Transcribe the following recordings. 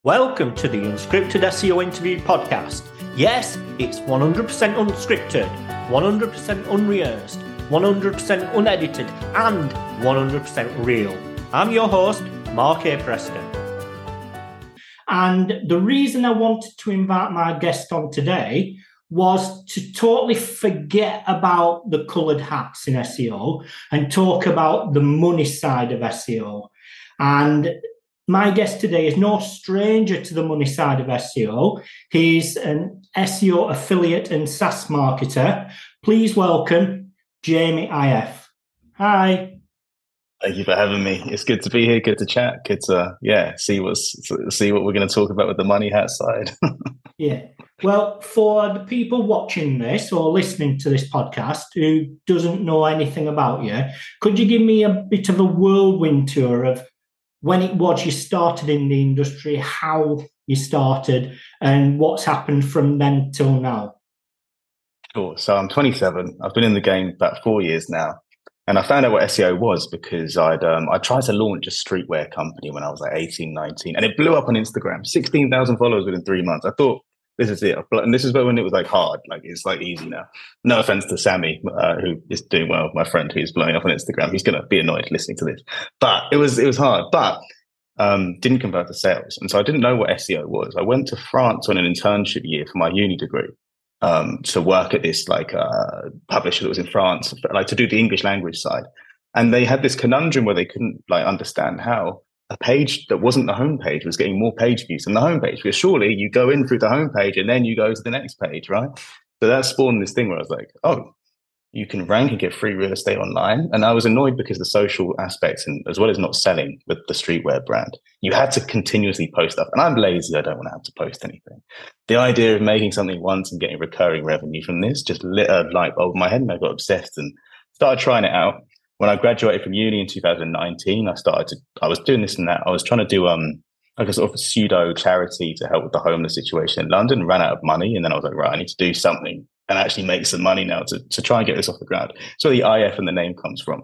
Welcome to the Unscripted SEO Interview Podcast. Yes, it's 100% unscripted, 100% unrehearsed, 100% unedited, and 100% real. I'm your host, Mark A. Preston. And the reason I wanted to invite my guest on today was to totally forget about the coloured hats in SEO and talk about the money side of SEO. And my guest today is no stranger to the money side of SEO. He's an SEO affiliate and SaaS marketer. Please welcome Jamie IF. Hi. Thank you for having me. It's good to be here. Good to chat. Good to see what we're going to talk about with the money hat side. Yeah. Well, for the people watching this or listening to this podcast who doesn't know anything about you, could you give me a bit of a whirlwind tour of when it was you started in the industry, how you started, and what's happened from then till now? Sure. So I'm 27. I've been in the game about 4 years now. And I found out what SEO was because I tried to launch a streetwear company when I was like 18, 19, and it blew up on Instagram. 16,000 followers within 3 months. I thought, this is it. And this is when it was like hard. Like it's like easy now. No offense to Sammy, who is doing well, my friend who's blowing up on Instagram. He's going to be annoyed listening to this. But it was hard. But didn't convert to sales. And so I didn't know what SEO was. I went to France on an internship year for my uni degree to work at this publisher that was in France, like to do the English language side. And they had this conundrum where they couldn't understand how a page that wasn't the homepage was getting more page views than the homepage. Because surely you go in through the homepage and then you go to the next page, right? So that spawned this thing where I was like, oh, you can rank and get free real estate online. And I was annoyed because the social aspects, and as well as not selling with the streetwear brand, you had to continuously post stuff. And I'm lazy. I don't want to have to post anything. The idea of making something once and getting recurring revenue from this just lit a light bulb in my head, and I got obsessed and started trying it out. When I graduated from uni in 2019, I was doing this and that. I was trying to do like a sort of pseudo charity to help with the homeless situation in London, ran out of money. And then I was like, right, I need to do something and actually make some money now to try and get this off the ground. So the IF and the name comes from.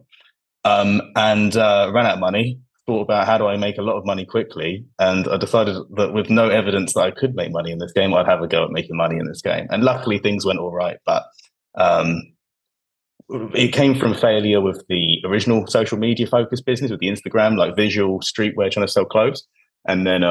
And ran out of money, thought about how do I make a lot of money quickly. And I decided that with no evidence that I could make money in this game, I'd have a go at making money in this game. And luckily things went all right. But it came from failure with the original social media focused business with the Instagram, like visual streetwear, trying to sell clothes. And then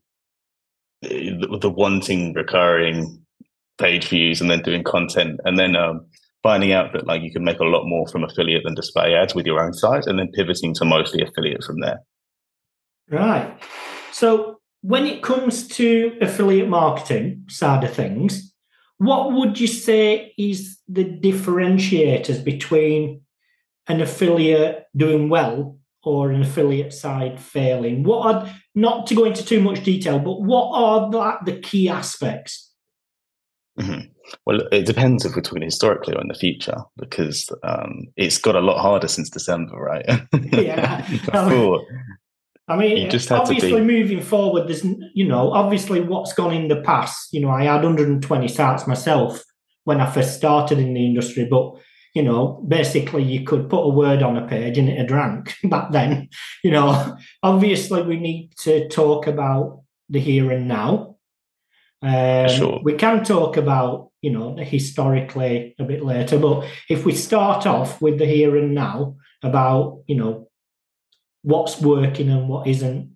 the wanting recurring page views and then doing content. And then finding out that like you can make a lot more from affiliate than display ads with your own site, and then pivoting to mostly affiliate from there. Right. So when it comes to affiliate marketing side of things, what would you say is the differentiators between an affiliate doing well or an affiliate side failing? What are, not to go into too much detail, but what are the key aspects? Mm-hmm. Well, it depends if we're talking historically or in the future, because it's got a lot harder since December, right? Yeah. You just obviously moving forward, there's, obviously what's gone in the past. I had 120 sites myself when I first started in the industry, but, basically you could put a word on a page and it'd rank back then. Obviously we need to talk about the here and now. Sure. We can talk about, historically a bit later, but if we start off with the here and now about, what's working and what isn't,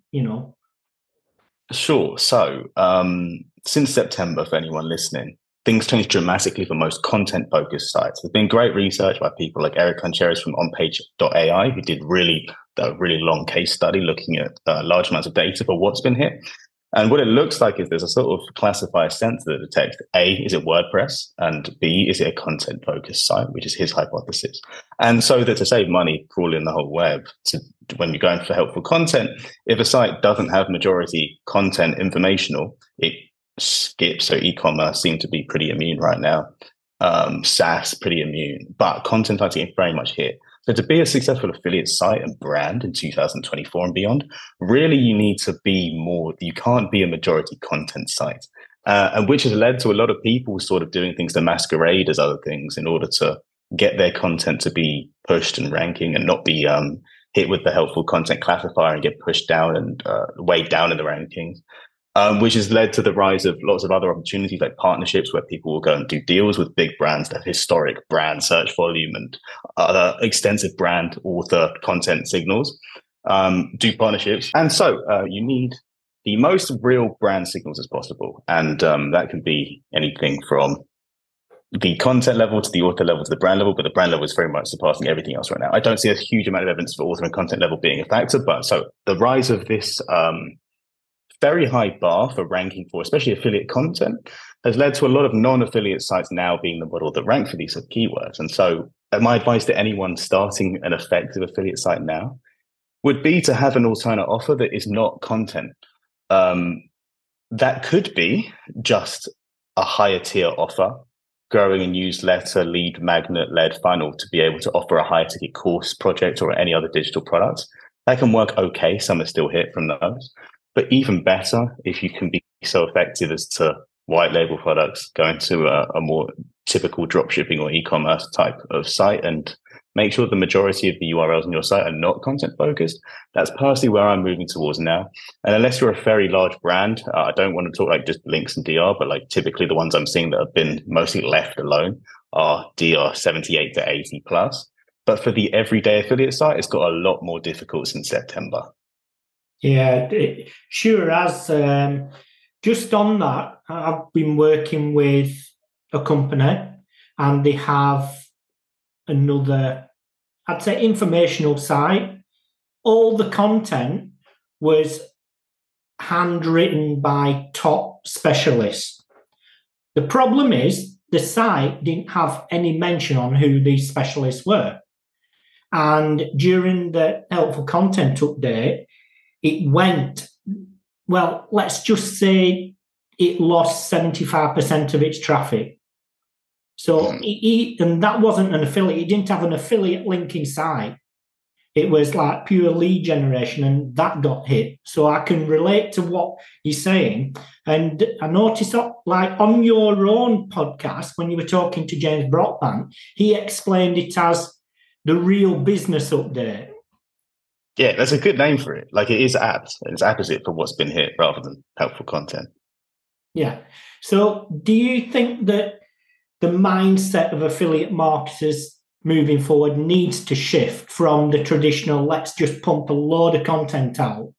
Sure. So since September, for anyone listening, things changed dramatically for most content-focused sites. There's been great research by people like Eric Concheras from OnPage.ai, who did a really long case study looking at large amounts of data for what's been hit. And what it looks like is there's a sort of classifier sensor that detects A, is it WordPress? And B, is it a content-focused site, which is his hypothesis. And so that to save money crawling the whole web, when you're going for helpful content, if a site doesn't have majority content informational, it skips. So e-commerce seem to be pretty immune right now. SaaS, pretty immune. But content sites are very much hit. So to be a successful affiliate site and brand in 2024 and beyond, really you need to be more, you can't be a majority content site. And which has led to a lot of people sort of doing things to masquerade as other things in order to get their content to be pushed and ranking and not be hit with the helpful content classifier and get pushed down and weighed down in the rankings. which has led to the rise of lots of other opportunities like partnerships where people will go and do deals with big brands that have historic brand search volume and other extensive brand author content signals, do partnerships. And so you need the most real brand signals as possible. And that can be anything from the content level to the author level to the brand level, but the brand level is very much surpassing everything else right now. I don't see a huge amount of evidence for author and content level being a factor, but so the rise of this very high bar for ranking for especially affiliate content has led to a lot of non-affiliate sites now being the model that rank for these keywords. And so my advice to anyone starting an effective affiliate site now would be to have an alternate offer that is not content. That could be just a higher tier offer, growing a newsletter, lead magnet led funnel to be able to offer a higher ticket course project or any other digital products. That can work okay. Some are still hit from those. But even better, if you can be so effective as to white label products, go into a more typical dropshipping or e-commerce type of site and make sure the majority of the URLs on your site are not content focused. That's personally where I'm moving towards now. And unless you're a very large brand, I don't want to talk like just links and DR, but like typically the ones I'm seeing that have been mostly left alone are DR 78 to 80 plus. But for the everyday affiliate site, it's got a lot more difficult since September. Yeah, it sure has. Just on that, I've been working with a company and they have another, I'd say, informational site. All the content was handwritten by top specialists. The problem is the site didn't have any mention on who these specialists were. And during the helpful content update, it went, well, let's just say it lost 75% of its traffic. So, and that wasn't an affiliate. It didn't have an affiliate link inside. It was like pure lead generation, and that got hit. So I can relate to what he's saying. And I noticed, like on your own podcast, when you were talking to James Brockbank, he explained it as the real business update. Yeah, that's a good name for it. Like it is apt. It's apposite for what's been hit rather than helpful content. Yeah. So do you think that the mindset of affiliate marketers moving forward needs to shift from the traditional, let's just pump a load of content out?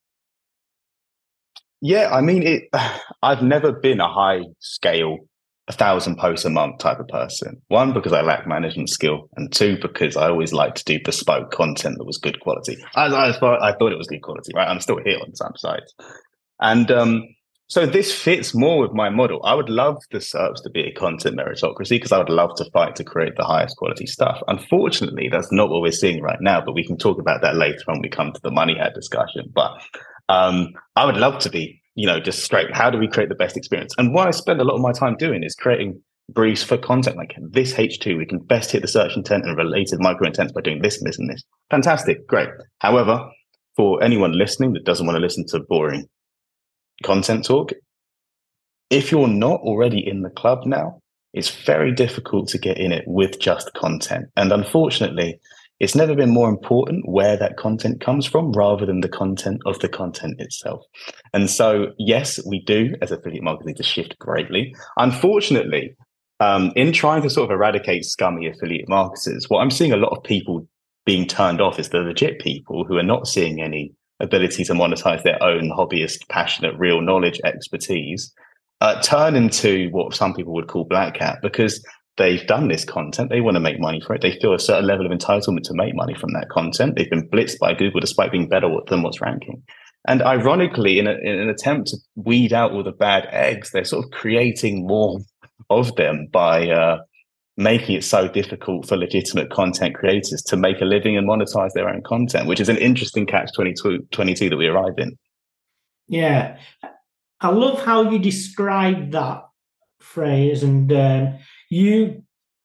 Yeah, I mean, I've never been a high scale, 1,000 posts a month type of person. One, because I lack management skill, and two, because I always like to do bespoke content that was good quality. I thought it was good quality, right? I'm still here on some sites. And so this fits more with my model. I would love the SERPs to be a content meritocracy because I would love to fight to create the highest quality stuff. Unfortunately, that's not what we're seeing right now, but we can talk about that later when we come to the money hat discussion. But I would love to be, just straight. How do we create the best experience? And what I spend a lot of my time doing is creating briefs for content like this H2. We can best hit the search intent and related micro intents by doing this and this and this. Fantastic. Great. However, for anyone listening that doesn't want to listen to boring content talk, if you're not already in the club now, it's very difficult to get in it with just content. And unfortunately, it's never been more important where that content comes from rather than the content of the content itself. And so, yes, we do as affiliate marketing to shift greatly. Unfortunately, in trying to sort of eradicate scummy affiliate marketers, what I'm seeing a lot of people being turned off is the legit people who are not seeing any ability to monetize their own hobbyist, passionate, real knowledge, expertise, turn into what some people would call black hat because they've done this content. They want to make money for it. They feel a certain level of entitlement to make money from that content. They've been blitzed by Google despite being better than what's ranking. And ironically, in an attempt to weed out all the bad eggs, they're sort of creating more of them by making it so difficult for legitimate content creators to make a living and monetize their own content, which is an interesting catch-22 that we arrive in. Yeah. I love how you describe that phrase, and you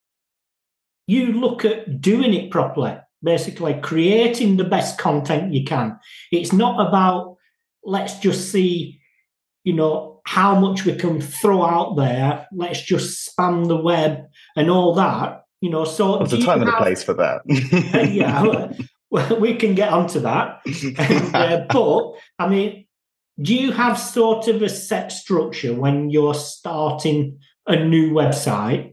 look at doing it properly, basically creating the best content you can. It's not about let's just see, how much we can throw out there. Let's just spam the web and all that. So there's a time and a place for that. Yeah, well, we can get onto that. But I mean, do you have sort of a set structure when you're starting a new website?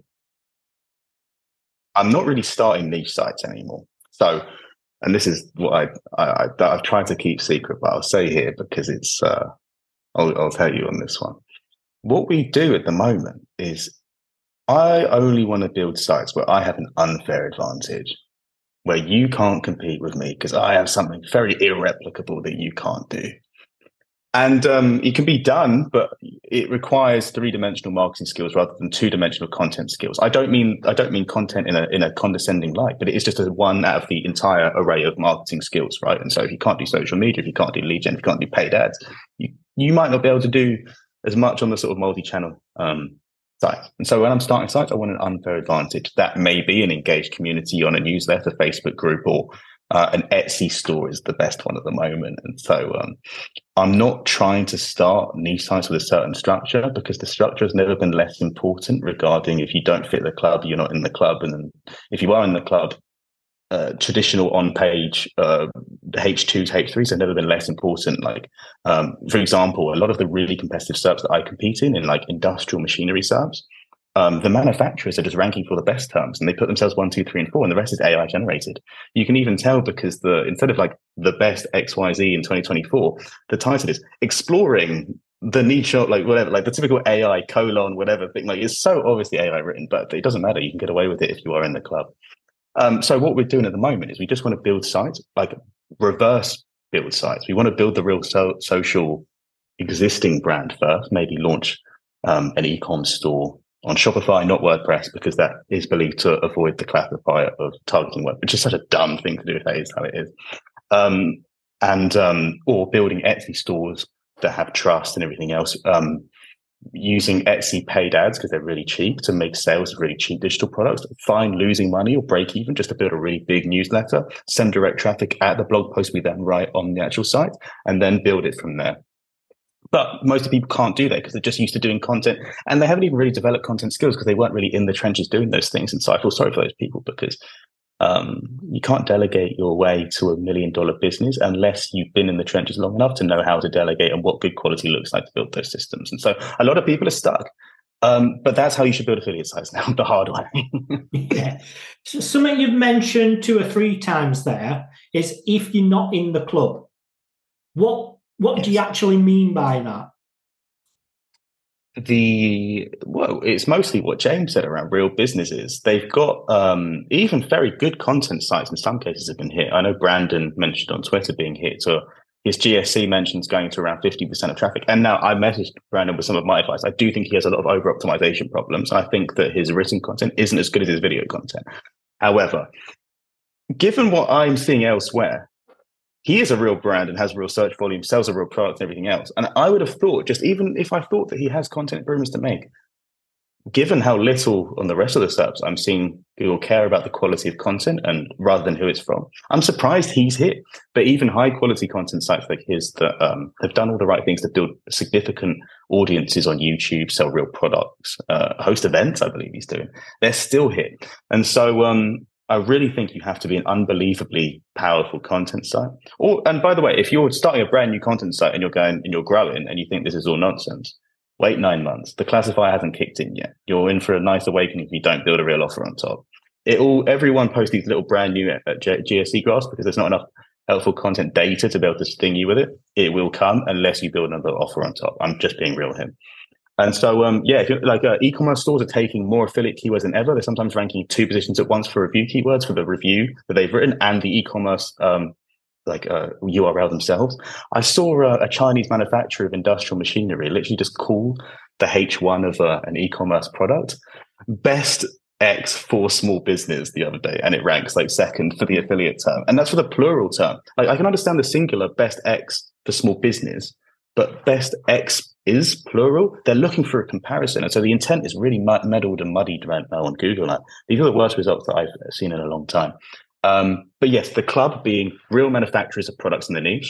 I'm not really starting niche sites anymore. So, and this is what I've tried to keep secret, but I'll say here because it's, I'll tell you on this one. What we do at the moment is I only want to build sites where I have an unfair advantage, where you can't compete with me because I have something very irreplicable that you can't do. And it can be done, but it requires three-dimensional marketing skills rather than two-dimensional content skills. I don't mean content in a condescending light, but it is just one out of the entire array of marketing skills, right? And so if you can't do social media, if you can't do lead gen, if you can't do paid ads, you might not be able to do as much on the sort of multi-channel site. And so when I'm starting sites, I want an unfair advantage. That may be an engaged community on a newsletter, Facebook group, or an Etsy store is the best one at the moment. And so I'm not trying to start niche sites with a certain structure because the structure has never been less important regarding if you don't fit the club, you're not in the club. And then if you are in the club, traditional on-page H2s, H3s have never been less important. Like, for example, a lot of the really competitive SERPs that I compete in like industrial machinery SERPs, the manufacturers are just ranking for the best terms and they put themselves 1, 2, 3, and 4, and the rest is AI generated. You can even tell because instead of like the best XYZ in 2024, the title is exploring the niche, like whatever, like the typical AI : whatever thing. Like it's so obviously AI written, but it doesn't matter. You can get away with it if you are in the club. So what we're doing at the moment is we just want to build sites, like reverse build sites. We want to build the real social existing brand first, maybe launch an e-com store on Shopify, not WordPress, because that is believed to avoid the classifier of targeting web, which is such a dumb thing to do if that is how it is. Or building Etsy stores that have trust and everything else. Using Etsy paid ads because they're really cheap to make sales of really cheap digital products. Fine losing money or break even just to build a really big newsletter, send direct traffic at the blog post we then write on the actual site, and then build it from there. But most people can't do that because they're just used to doing content and they haven't even really developed content skills because they weren't really in the trenches doing those things. And so I feel sorry for those people because you can't delegate your way to $1 million business unless you've been in the trenches long enough to know how to delegate and what good quality looks like to build those systems. And so a lot of people are stuck. But that's how you should build affiliate sites now, the hard way. Yeah. So something you've mentioned 2 or 3 times there is if you're not in the club. What do you actually mean by that? It's mostly what James said around real businesses. They've got even very good content sites in some cases have been hit. I know Brandon mentioned on Twitter being hit, so his GSC mentions going to around 50% of traffic. And now I messaged Brandon with some of my advice. I do think he has a lot of over optimization problems. I think that his written content isn't as good as his video content. However, given what I'm seeing elsewhere, he is a real brand and has real search volume, sells a real product and everything else. And I would have thought, just even if I thought that he has content improvements to make, given how little on the rest of the steps I'm seeing people care about the quality of content and rather than who it's from, I'm surprised he's hit. But even high quality content sites like his that have done all the right things to build significant audiences on YouTube, sell real products, host events, I believe he's doing, they're still hit. And so I really think you have to be an unbelievably powerful content site. And by the way, if you're starting a brand new content site and you're growing and you think this is all nonsense, wait 9 months. The classifier hasn't kicked in yet. You're in for a nice awakening if you don't build a real offer on top. Everyone posts these little brand new GSC graphs because there's not enough helpful content data to be able to sting you with it. It will come unless you build another offer on top. I'm just being real here. And so, if you're like e-commerce stores are taking more affiliate keywords than ever. They're sometimes ranking 2 positions at once for review keywords for the review that they've written and the e-commerce URL themselves. I saw a Chinese manufacturer of industrial machinery literally just call the H1 of an e-commerce product best X for small business the other day, and it ranks like second for the affiliate term, and that's for the plural term. Like I can understand the singular best X for small business, but best X is plural. They're looking for a comparison. And so the intent is really muddled and muddied right now on Google. Like, these are the worst results that I've seen in a long time. But yes, the club being real manufacturers of products in the niche,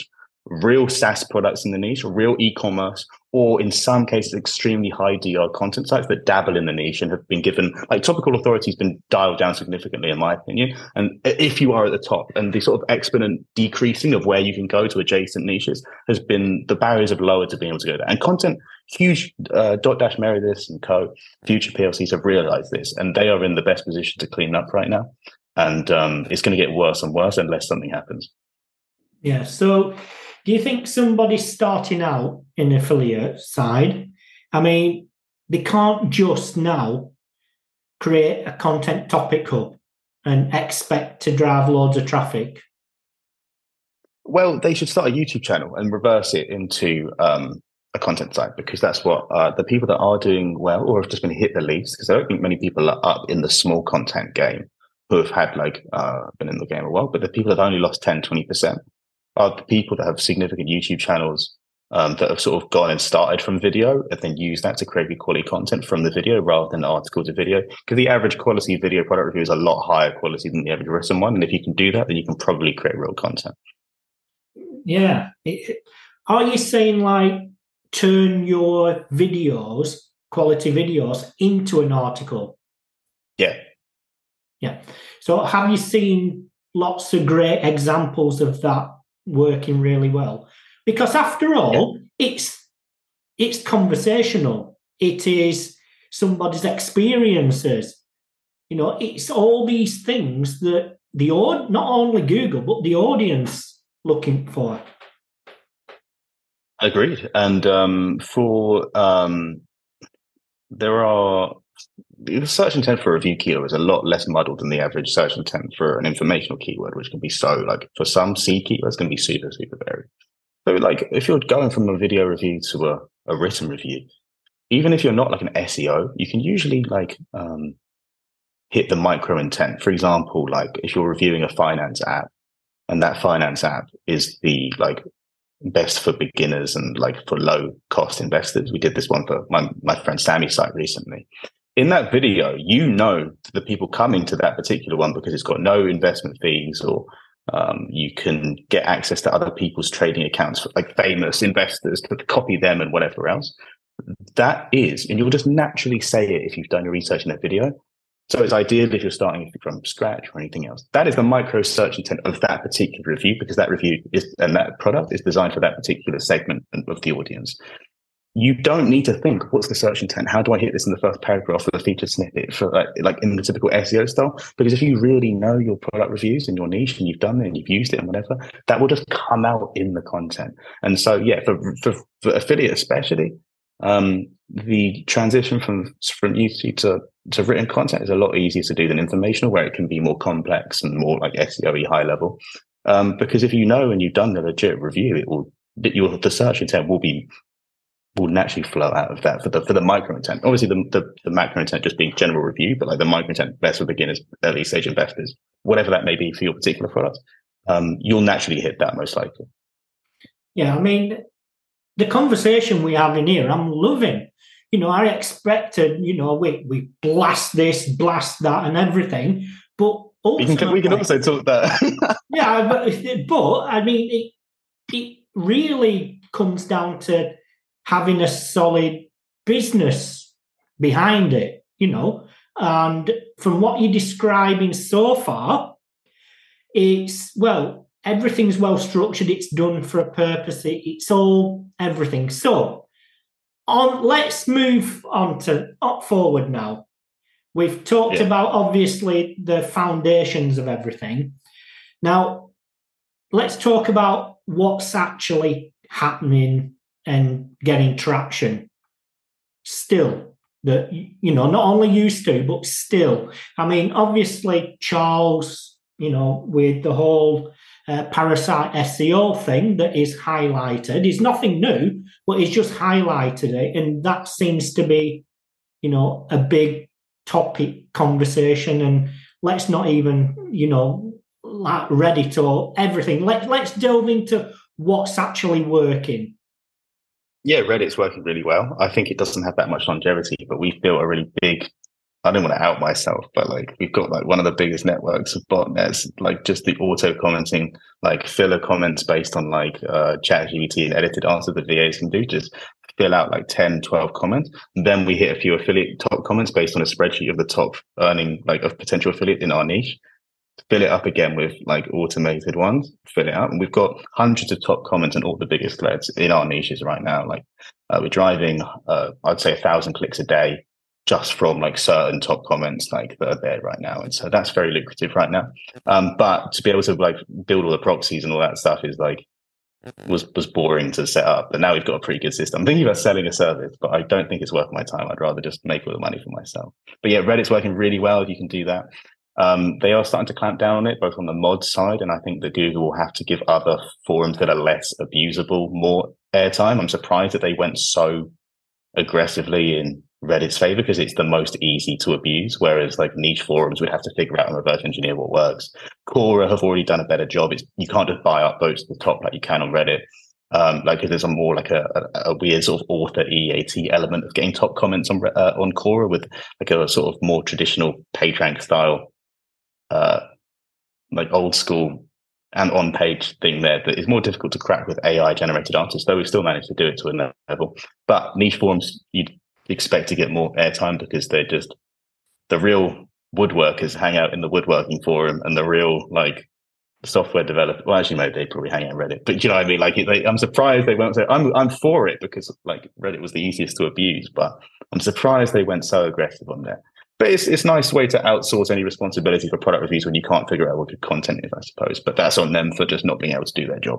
real SaaS products in the niche, or real e-commerce, or in some cases, extremely high DR content sites that dabble in the niche and have been given, like Topical Authority has been dialed down significantly, in my opinion. And if you are at the top, and the sort of exponent decreasing of where you can go to adjacent niches has been, the barriers have lowered to being able to go there. And content, huge, Dotdash, Meredith and Co, Future PLCs have realized this, and they are in the best position to clean up right now. And it's going to get worse and worse unless something happens. Yeah. So do you think somebody starting out in the affiliate side, I mean, they can't just now create a content topic hub and expect to drive loads of traffic? Well, they should start a YouTube channel and reverse it into a content site, because that's what the people that are doing well or have just been hit the least, because I don't think many people are up in the small content game who have had been in the game a while, but the people that have only lost 10, 20% are the people that have significant YouTube channels that have sort of gone and started from video and then use that to create good quality content from the video rather than article to video. Because the average quality video product review is a lot higher quality than the average written one. And if you can do that, then you can probably create real content. Yeah. Are you saying turn your videos, quality videos, into an article? Yeah. Yeah. So have you seen lots of great examples of that working really well? Because after all, it's conversational. It is somebody's experiences. It's all these things that not only Google, but the audience looking for. Agreed. And the search intent for a review keyword is a lot less muddled than the average search intent for an informational keyword, which can be for some C keywords can be super, super varied. So if you're going from a video review to a written review, even if you're not an SEO, you can usually hit the micro intent. For example, if you're reviewing a finance app and that finance app is the best for beginners and for low cost investors. We did this one for my friend Sammy's site recently. In that video, the people coming to that particular one because it's got no investment fees, or you can get access to other people's trading accounts for famous investors to copy them and whatever else. That is, and you'll just naturally say it if you've done your research in that video. So it's ideal if you're starting from scratch or anything else. That is the micro search intent of that particular review, because that review and that product is designed for that particular segment of the audience. You don't need to think, what's the search intent? How do I hit this in the first paragraph with a featured snippet for in the typical SEO style? Because if you really know your product reviews and your niche and you've done it and you've used it and whatever, that will just come out in the content. And so, for affiliate especially, the transition from YouTube to written content is a lot easier to do than informational, where it can be more complex and more SEO-y high level. Because if you know and you've done the legit review, the search intent will naturally flow out of that for the micro intent. Obviously, the macro intent just being general review, but the micro intent best for beginners, early stage investors, whatever that may be for your particular product, you'll naturally hit that most likely. Yeah, I mean, the conversation we have in here, I'm loving. I expected, we blast this, blast that, and everything, but ultimately, we can also talk that. Yeah, but I mean, it really comes down to having a solid business behind it, and from what you're describing so far, everything's well structured, it's done for a purpose, it's all everything. So let's move on forward now. We've talked about, obviously, the foundations of everything. Now, let's talk about what's actually happening and getting traction still. That, not only used to, but still. I mean, obviously, Charles, with the whole Parasite SEO thing that is highlighted, is nothing new, but he's just highlighted it. And that seems to be, a big topic conversation. And let's not even, Reddit or everything. Let's delve into what's actually working. Yeah, Reddit's working really well. I think it doesn't have that much longevity, but we've built a really big I don't want to out myself, but like we've got like one of the biggest networks of botnets, like just the auto commenting, like filler comments based on like ChatGPT and edited answers that VAs can do, just fill out like 10, 12 comments. And then we hit a few affiliate top comments based on a spreadsheet of the top earning like of potential affiliate in our niche. Fill it up again with like automated ones, fill it out. And we've got hundreds of top comments on all the biggest threads in our niches right now. Like we're driving, I'd say 1,000 clicks a day just from like certain top comments like that are there right now. And so that's very lucrative right now. But to be able to like build all the proxies and all that stuff is like, was boring to set up. But now we've got a pretty good system. I'm thinking about selling a service, but I don't think it's worth my time. I'd rather just make all the money for myself. But yeah, Reddit's working really well if you can do that. They are starting to clamp down on it, both on the mod side, and I think that Google will have to give other forums that are less abusable more airtime. I'm surprised that they went so aggressively in Reddit's favor because it's the most easy to abuse, whereas like niche forums would have to figure out and reverse engineer what works. Quora have already done a better job. You can't just buy up votes to the top like you can on Reddit. Like there's a more like a weird sort of author EAT element of getting top comments on Quora with like a sort of more traditional PageRank style, like old school and on page thing there that is more difficult to crack with AI generated answers, though we've still managed to do it to a level. But niche forums, you'd expect to get more airtime because they're just the real woodworkers hang out in the woodworking forum, and the real like software developer. Well, actually, maybe they probably hang out in Reddit, but you know what I mean. Like, I'm surprised they won't say I'm for it because like Reddit was the easiest to abuse, but I'm surprised they went so aggressive on there. But it's a nice way to outsource any responsibility for product reviews when you can't figure out what good content is, I suppose. But that's on them for just not being able to do their job.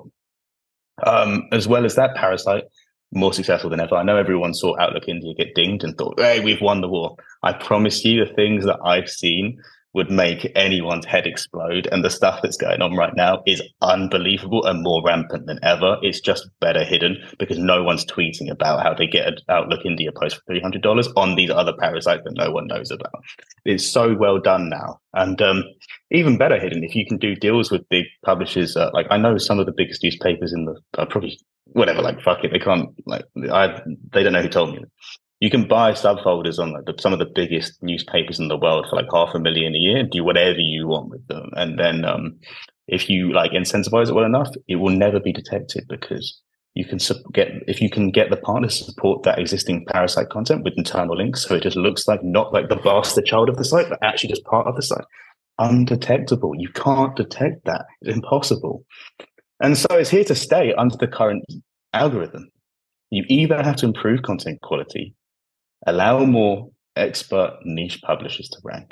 As well as that, Parasite, more successful than ever. I know everyone saw Outlook India get dinged and thought, hey, we've won the war. I promise you the things that I've seen would make anyone's head explode. And the stuff that's going on right now is unbelievable and more rampant than ever. It's just better hidden because no one's tweeting about how they get an Outlook India post for $300 on these other parasites that no one knows about. It's so well done now. And even better hidden, if you can do deals with big publishers, like I know some of the biggest newspapers in the probably whatever, like fuck it, they can't like they don't know who told me. You can buy subfolders on like some of the biggest newspapers in the world for like $500,000 a year and do whatever you want with them. And then if you like incentivize it well enough, it will never be detected because you can if you can get the partners to support that existing parasite content with internal links, so it just looks like not like the bastard child of the site, but actually just part of the site. Undetectable. You can't detect that. It's impossible. And so it's here to stay under the current algorithm. You either have to improve content quality, allow more expert niche publishers to rank,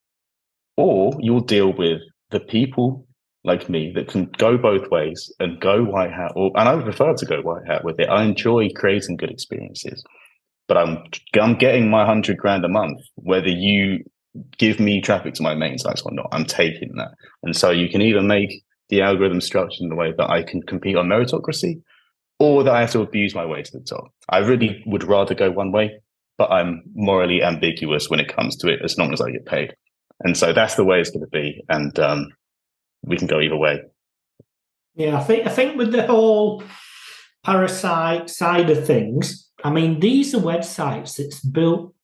or you'll deal with the people like me that can go both ways and go white hat, and I would prefer to go white hat with it. I enjoy creating good experiences, but I'm getting my $100,000 a month, whether you give me traffic to my main sites or not. I'm taking that. And so you can either make the algorithm structured in the way that I can compete on meritocracy, or that I have to abuse my way to the top. I really would rather go one way, but I'm morally ambiguous when it comes to it, as long as I get paid. And so that's the way it's going to be. And we can go either way. Yeah, I think with the whole parasite side of things, I mean, these are websites that's built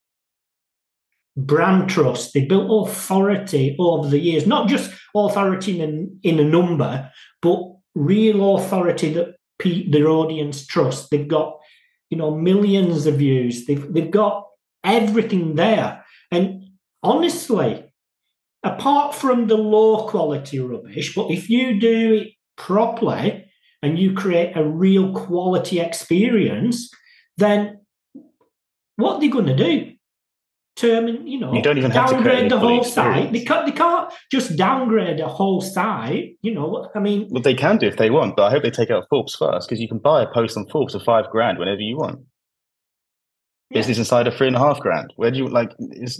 brand trust. They built authority over the years, not just authority in a number, but real authority that their audience trust. They've got, millions of views. They've got everything there. And honestly, apart from the low quality rubbish, but if you do it properly and you create a real quality experience, then what are they going to do? You don't even have to downgrade the whole site. They can't just downgrade a whole site. I mean, well, they can do if they want, but I hope they take out Forbes first, because you can buy a post on Forbes for $5,000 whenever you want. Yeah. Business Insider $3,500. Where do you like?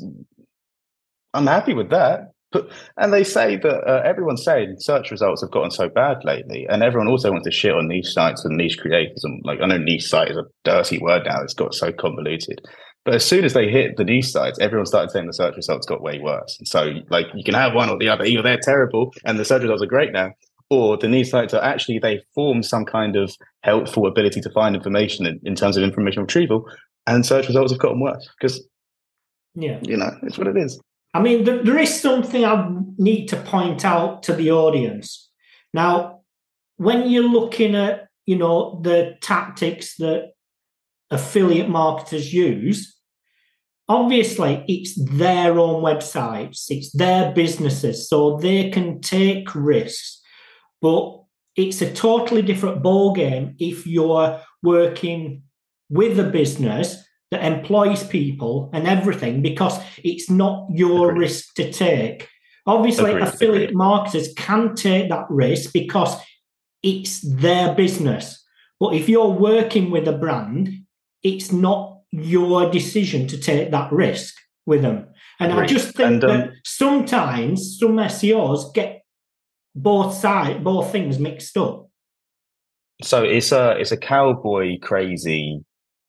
I'm happy with that. And they say that everyone's saying search results have gotten so bad lately, and everyone also wants to shit on niche sites and niche creators. And like, I know niche site is a dirty word now; it's got so convoluted. But as soon as they hit the niche sites, everyone started saying the search results got way worse. And so, like, you can have one or the other. Either they're terrible and the search results are great now, or the niche sites are actually, they form some kind of helpful ability to find information in terms of information retrieval, and search results have gotten worse. Because Yeah. It's what it is. I mean, there is something I need to point out to the audience. Now, when you're looking at, the tactics that affiliate marketers use, obviously it's their own websites, it's their businesses, so they can take risks. But it's a totally different ballgame if you're working with a business that employs people and everything, because it's not your risk to take. Obviously, affiliate marketers can take that risk because it's their business. But if you're working with a brand, it's not your decision to take that risk with them. And I just think that sometimes some SEOs get both things mixed up. So it's a cowboy crazy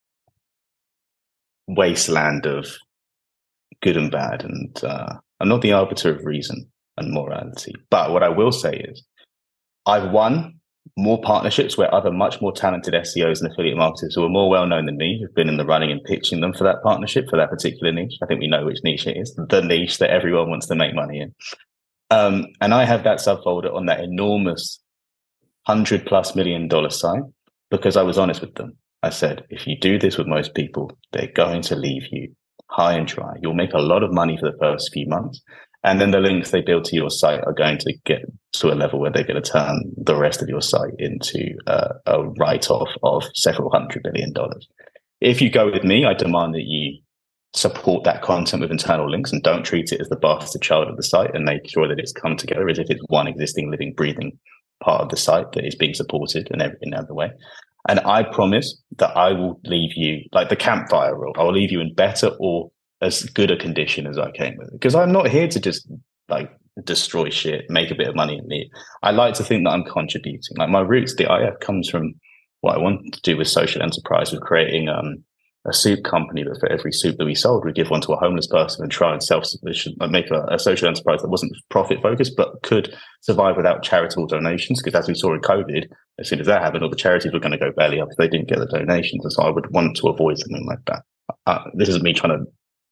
wasteland of good and bad, and I'm not the arbiter of reason and morality. But what I will say is, I've won more partnerships where other much more talented SEOs and affiliate marketers who are more well known than me have been in the running and pitching them for that partnership, for that particular niche. I think we know which niche it is, the niche that everyone wants to make money in. And I have that subfolder on that enormous $100+ million site because I was honest with them. I said, if you do this with most people, they're going to leave you high and dry. You'll make a lot of money for the first few months. And then the links they build to your site are going to get to a level where they're going to turn the rest of your site into a write-off of several $100 billion. If you go with me, I demand that you support that content with internal links and don't treat it as the bastard child of the site, and make sure that it's come together as if it's one existing, living, breathing part of the site that is being supported in every other way. And I promise that I will leave you, like the campfire rule, I will leave you in better or as good a condition as I came with it. Because I'm not here to just like destroy shit, make a bit of money and leave. I like to think that I'm contributing. Like my roots, the IF comes from what I want to do with social enterprise, with creating a soup company that for every soup that we sold, we'd give one to a homeless person and try and make a social enterprise that wasn't profit focused, but could survive without charitable donations. Because as we saw in COVID, as soon as that happened, all the charities were going to go belly up if they didn't get the donations. And so I would want to avoid something like that. This isn't me trying to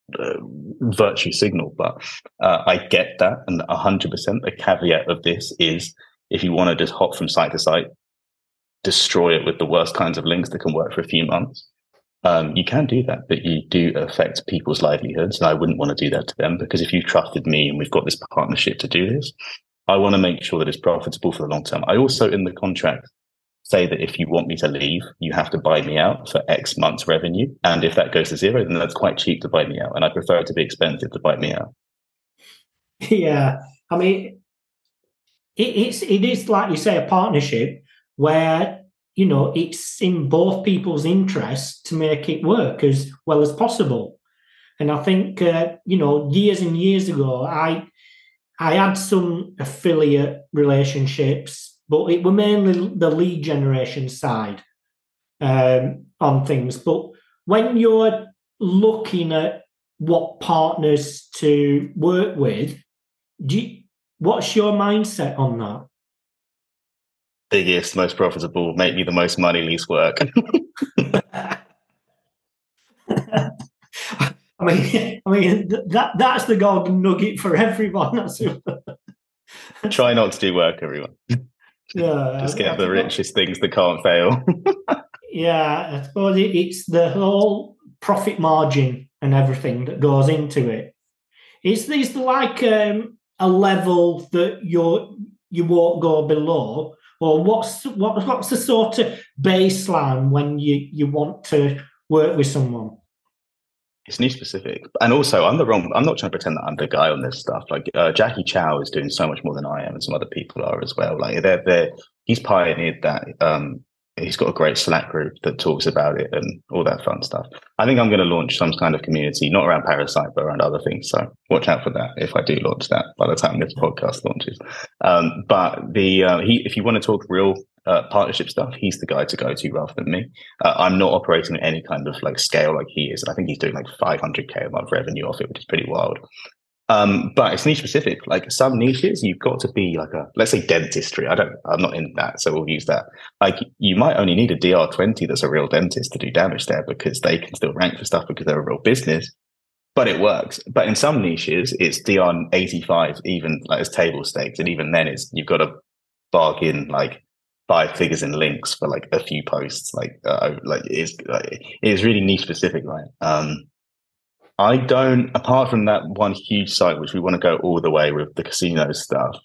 virtue signal, but I get that. And 100% the caveat of this is, if you want to just hop from site to site, destroy it with the worst kinds of links that can work for a few months, you can do that, but you do affect people's livelihoods. And I wouldn't want to do that to them, because if you've trusted me and we've got this partnership to do this, I want to make sure that it's profitable for the long term. I also, in the contract, say that if you want me to leave, you have to buy me out for X months revenue. And if that goes to zero, then that's quite cheap to buy me out. And I prefer it to be expensive to buy me out. Yeah. I mean, it is like you say, a partnership where, it's in both people's interests to make it work as well as possible. And I think, years and years ago, I had some affiliate relationships, but it were mainly the lead generation side on things. But when you're looking at what partners to work with, what's your mindset on that? Biggest, most profitable, make me the most money, least work. I mean that's the golden nugget for everyone. Try not to do work, everyone. Yeah, just get the richest things that can't fail. Yeah, I suppose it's the whole profit margin and everything that goes into it. Is this like a level that you won't go below, or what's the sort of baseline when you want to work with someone? It's niche specific, and also I'm not trying to pretend that I'm the guy on this stuff. Like Jackie Chow is doing so much more than I am, and some other people are as well. Like he's pioneered that. He's got a great Slack group that talks about it and all that fun stuff. I think I'm going to launch some kind of community, not around Parasite, but around other things. So watch out for that if I do launch that by the time this podcast launches. But if you want to talk real partnership stuff, he's the guy to go to rather than me. I'm not operating at any kind of like scale like he is. I think he's doing like 500K a month revenue off it, which is pretty wild. But it's niche specific. Like some niches, you've got to be like let's say dentistry. I'm not in that, so we'll use that. Like you might only need a DR20 that's a real dentist to do damage there, because they can still rank for stuff because they're a real business. but it works. But in some niches, it's DR85, even like as table stakes, and even then, it's you've got to bargain like 5 figures in links for like a few posts. Like it's really niche specific, right? I don't, apart from that one huge site, which we want to go all the way with the casino stuff.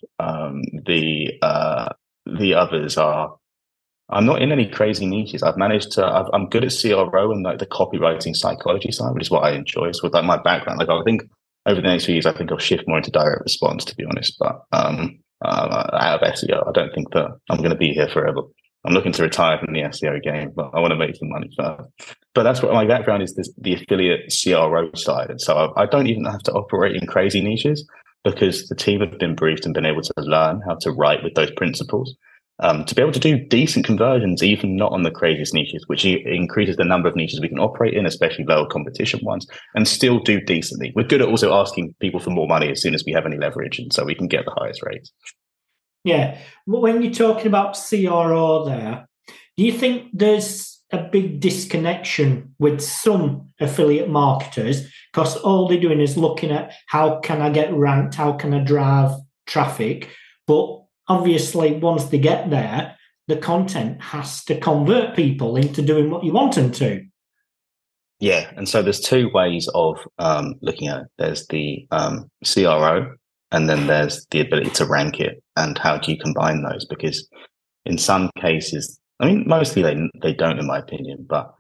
The others are. I'm not in any crazy niches. I've managed to. I'm good at CRO and like the copywriting psychology side, which is what I enjoy. So with like my background, like I think over the next few years, I think I'll shift more into direct response, to be honest. But out of SEO, I don't think that I'm going to be here forever. I'm looking to retire from the SEO game, but I want to make some money first. But that's what my background is, the affiliate CRO side. And so I don't even have to operate in crazy niches because the team have been briefed and been able to learn how to write with those principles. To be able to do decent conversions, even not on the craziest niches, which increases the number of niches we can operate in, especially lower competition ones, and still do decently. We're good at also asking people for more money as soon as we have any leverage, and so we can get the highest rates. Yeah. When you're talking about CRO there, do you think there's a big disconnection with some affiliate marketers because all they're doing is looking at how can I get ranked, how can I drive traffic, but obviously, once they get there, the content has to convert people into doing what you want them to. Yeah, and so there's two ways of looking at it. There's the CRO, and then there's the ability to rank it. And how do you combine those? Because in some cases, I mean, mostly they don't, in my opinion. But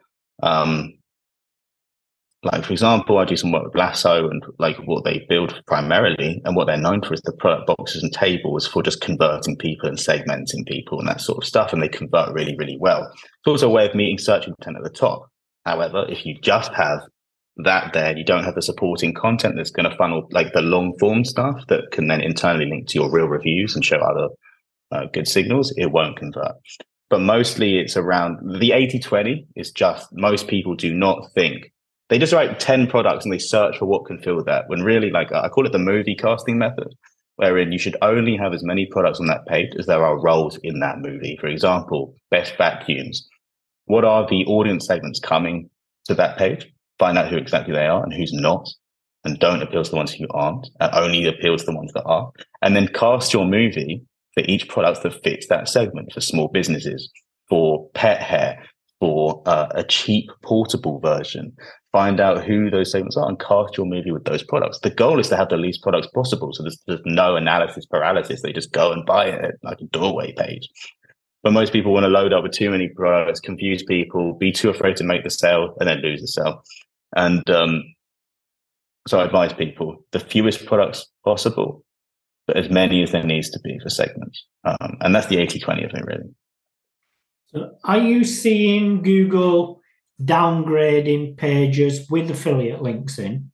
like, for example, I do some work with Lasso, and like what they build primarily and what they're known for is the product boxes and tables for just converting people and segmenting people and that sort of stuff. And they convert really, really well. It's also a way of meeting search intent at the top. However, if you just have that there, you don't have the supporting content that's going to funnel like the long form stuff that can then internally link to your real reviews and show other good signals, it won't convert. But mostly it's around the 80-20 is just most people do not think. They just write 10 products and they search for what can fill that, when really, like, I call it the movie casting method, wherein you should only have as many products on that page as there are roles in that movie. For example, best vacuums. What are the audience segments coming to that page? Find out who exactly they are and who's not, and don't appeal to the ones who aren't, and only appeal to the ones that are. And then cast your movie for each product that fits that segment, for small businesses, for pet hair, for a cheap portable version. Find out who those segments are and cast your movie with those products. The goal is to have the least products possible. So there's no analysis paralysis. They just go and buy it like a doorway page. But most people want to load up with too many products, confuse people, be too afraid to make the sale, and then lose the sale. And so I advise people the fewest products possible, but as many as there needs to be for segments. And that's the 80-20 of it, really. So are you seeing Google downgrading pages with affiliate links in?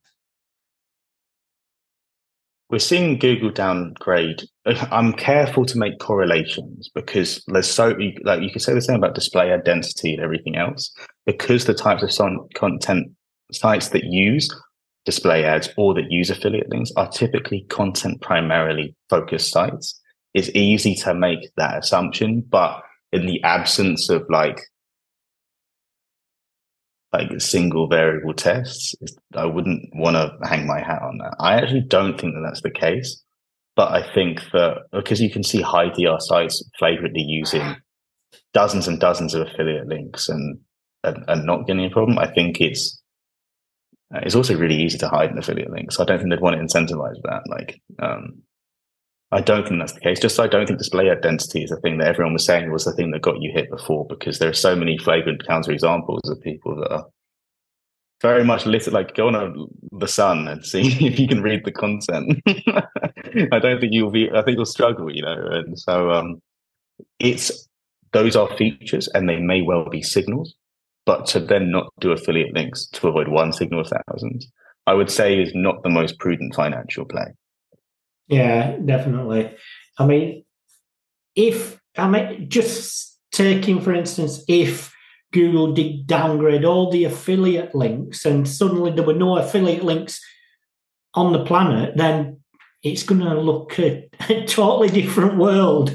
We're seeing Google downgrade. I'm careful to make correlations because there's like you can say the same about display ad density and everything else, because the types of content sites that use display ads or that use affiliate links are typically content primarily focused sites. It's easy to make that assumption, but in the absence of like single variable tests, I wouldn't want to hang my hat on that. I actually don't think that that's the case, but I think that because you can see high DR sites flagrantly using dozens and dozens of affiliate links and not getting a problem, I think it's also really easy to hide an affiliate link. So I don't think they'd want to incentivize that. I don't think that's the case. Just so I don't think display ad density is the thing that everyone was saying was the thing that got you hit before, because there are so many flagrant counter examples of people that are very much listed. Like, go on The Sun and see if you can read the content. I don't think I think you'll struggle, And so those are features and they may well be signals, but to then not do affiliate links to avoid one signal of thousands, I would say is not the most prudent financial play. Yeah, definitely. I mean, just taking, for instance, if Google did downgrade all the affiliate links and suddenly there were no affiliate links on the planet, then it's going to look a totally different world.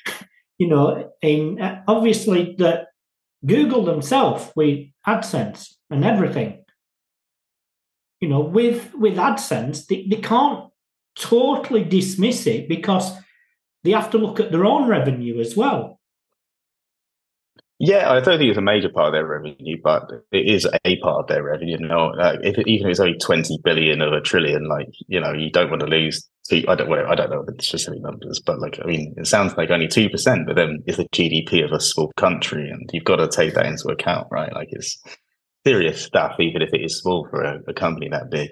And obviously that Google themselves with AdSense and everything. with AdSense, they can't totally dismiss it because they have to look at their own revenue as well. Yeah, I don't think it's a major part of their revenue, but it is a part of their revenue. Even if it's only 20 billion of a trillion, you don't want to lose. I don't know the specific numbers, but it sounds like only 2%, but then it's the GDP of a small country, and you've got to take that into account, right? It's serious stuff, even if it is small for a company that big.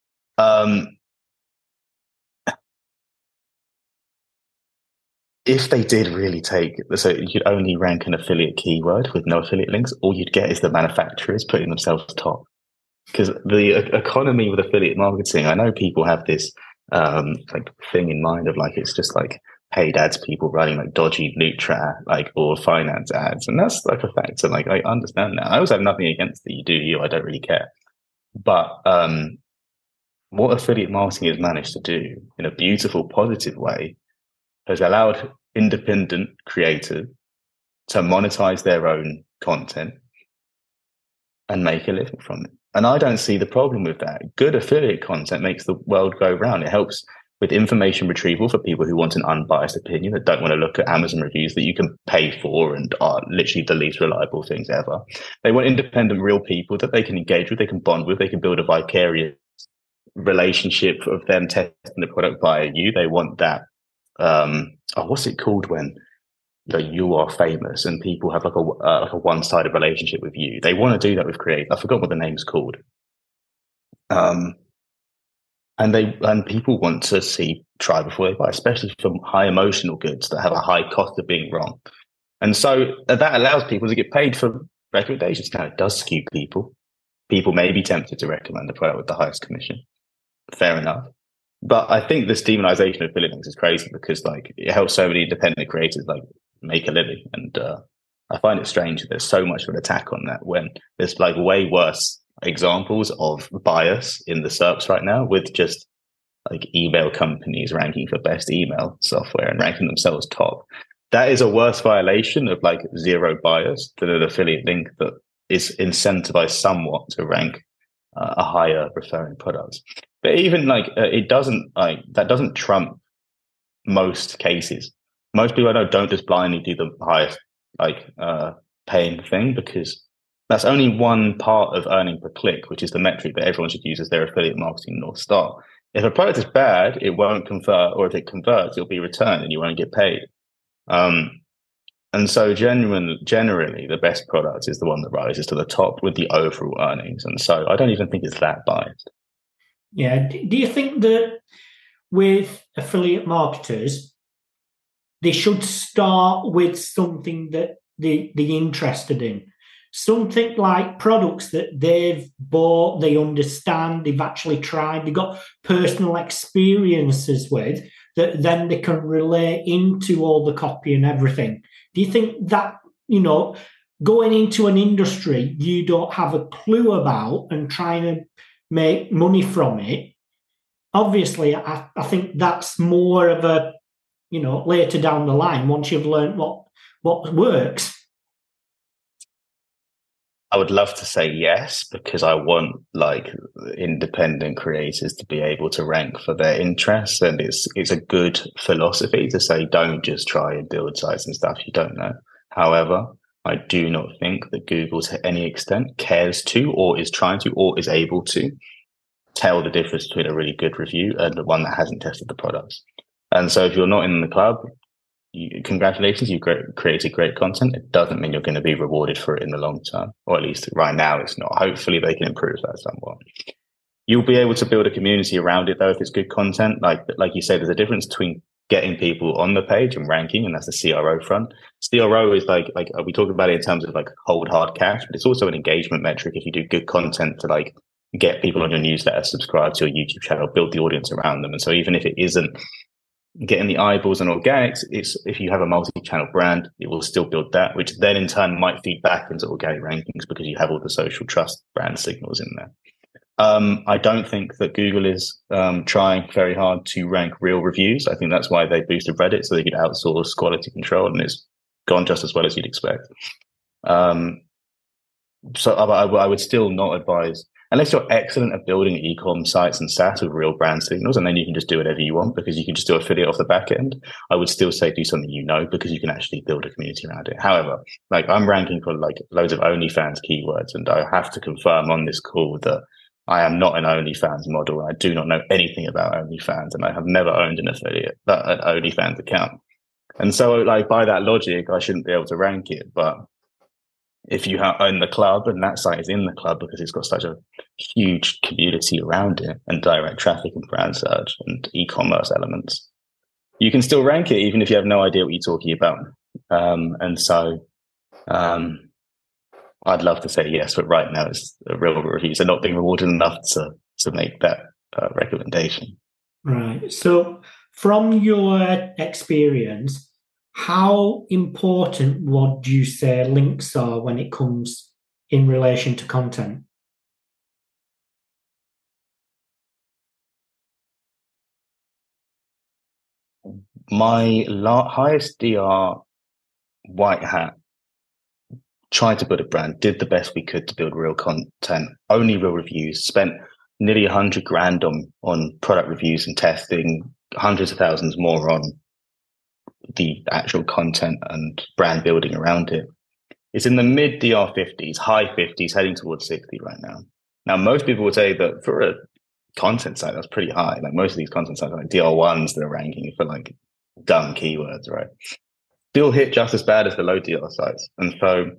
If they did really so you'd only rank an affiliate keyword with no affiliate links, all you'd get is the manufacturers putting themselves top. Because the economy with affiliate marketing, I know people have this thing in mind of it's just paid ads, people running dodgy Nutra or finance ads, and that's a factor. I understand that. I also have nothing against it. You do you. I don't really care. But what affiliate marketing has managed to do in a beautiful, positive way has allowed independent creators to monetize their own content and make a living from it. And I don't see the problem with that. Good affiliate content makes the world go round. It helps with information retrieval for people who want an unbiased opinion, that don't want to look at Amazon reviews that you can pay for and are literally the least reliable things ever. They want independent, real people that they can engage with, they can bond with, they can build a vicarious relationship of them testing the product via you. They want that what's it called when you are famous and people have a one-sided relationship with you? They want to do that with creators. I forgot what the name's called. And people want to try before they buy, especially from high emotional goods that have a high cost of being wrong. And so that allows people to get paid for recommendations. Now, it does skew people. People may be tempted to recommend the product with the highest commission. Fair enough. But I think this demonization of affiliate links is crazy because it helps so many independent creators make a living. And I find it strange that there's so much of an attack on that when there's way worse examples of bias in the SERPs right now, with just email companies ranking for best email software and ranking themselves top. That is a worse violation of zero bias than an affiliate link that is incentivized somewhat to rank a higher referring product. But even it doesn't that doesn't trump most cases. Most people I know don't just blindly do the highest paying thing, because that's only one part of earning per click, which is the metric that everyone should use as their affiliate marketing North Star. If a product is bad, it won't convert, or if it converts, it'll be returned and you won't get paid. And so generally, the best product is the one that rises to the top with the overall earnings. And so I don't even think it's that biased. Yeah. Do you think that with affiliate marketers, they should start with something that they're interested in? Something like products that they've bought, they understand, they've actually tried, they've got personal experiences with, that then they can relay into all the copy and everything. Do you think that, going into an industry you don't have a clue about and trying to make money from it, obviously I think that's more of a, later down the line, once you've learned what works? I would love to say yes, because I want independent creators to be able to rank for their interests, and it's a good philosophy to say don't just try and build sites and stuff you don't know. However, I do not think that Google to any extent cares to, or is trying to, or is able to tell the difference between a really good review and the one that hasn't tested the products. And so if you're not in the club, congratulations, you created great content. It doesn't mean you're going to be rewarded for it in the long term, or at least right now it's not. Hopefully they can improve that somewhat. You'll be able to build a community around it though if it's good content. Like you say, there's a difference between getting people on the page and ranking, and that's the CRO front. CRO is we talk about it in terms of hold hard cash, but it's also an engagement metric. If you do good content to get people on your newsletter, subscribe to your YouTube channel, build the audience around them. And so even if it isn't getting the eyeballs and organics, if you have a multi-channel brand, it will still build that, which then in turn might feed back into organic rankings because you have all the social trust brand signals in there. I don't think that Google is trying very hard to rank real reviews. I think that's why they boosted Reddit, so they could outsource quality control, and it's gone just as well as you'd expect. So I would still not advise unless you're excellent at building e-com sites and SaaS with real brand signals, and then you can just do whatever you want because you can just do affiliate off the back end, I would still say do something because you can actually build a community around it. However, like I'm ranking for like loads of OnlyFans keywords, and I have to confirm on this call that I am not an OnlyFans model. I do not know anything about OnlyFans, and I have never owned an an OnlyFans account. And so, like by that logic, I shouldn't be able to rank it. But if you own the club and that site is in the club because it's got such a huge community around it and direct traffic and brand search and e-commerce elements, you can still rank it even if you have no idea what you're talking about. And so I'd love to say yes, but right now it's real reviews are not being rewarded enough to make that recommendation. Right. So from your experience, how important would you say links are when it comes in relation to content? My highest DR white hat tried to build a brand, did the best we could to build real content, only real reviews, spent nearly 100 grand on product reviews and testing, hundreds of thousands more on the actual content and brand building around it. It's in the mid DR 50s, high 50s, heading towards 60 right now. Now, most people would say that for a content site, that's pretty high. Like most of these content sites are like DR1s that are ranking for like dumb keywords, right? Still hit just as bad as the low DR sites. And so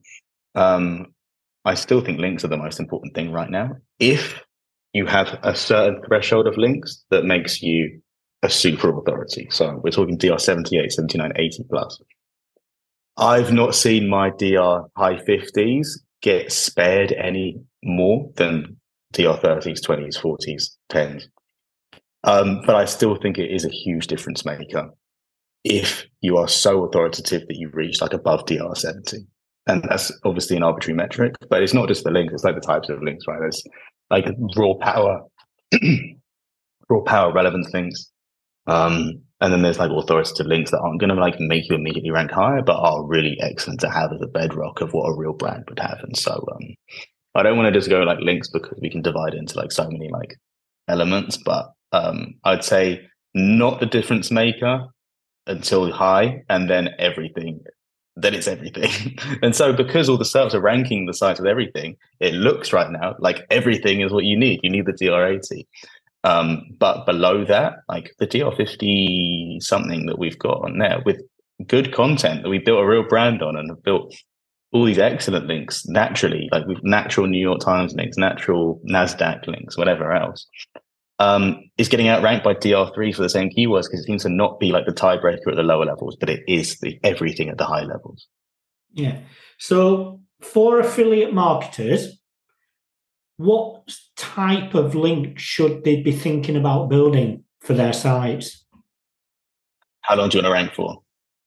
I still think links are the most important thing right now. If you have a certain threshold of links that makes you a super authority. So we're talking DR 78, 79, 80 plus. I've not seen my DR high 50s get spared any more than DR 30s, 20s, 40s, 10s. But I still think it is a huge difference maker if you are so authoritative that you reach like above DR 70. And that's obviously an arbitrary metric, but it's not just the links, it's like the types of links, right? There's like raw power relevance links. And then there's like authoritative links that aren't going to like make you immediately rank higher, but are really excellent to have as a bedrock of what a real brand would have. And so I don't want to just go like links because we can divide into like so many like elements, but I'd say not the difference maker until high, and then everything. Then it's everything. And so because all the startups are ranking the size of everything, it looks right now like everything is what you need. You need the DR80. But below that, like the DR50 something that we've got on there with good content that we built a real brand on and have built all these excellent links naturally, like with natural New York Times links, natural NASDAQ links, whatever else, is getting outranked by DR3 for the same keywords because it seems to not be like the tiebreaker at the lower levels, but it is the everything at the high levels. Yeah. So for affiliate marketers, what type of link should they be thinking about building for their sites? How long do you want to rank for?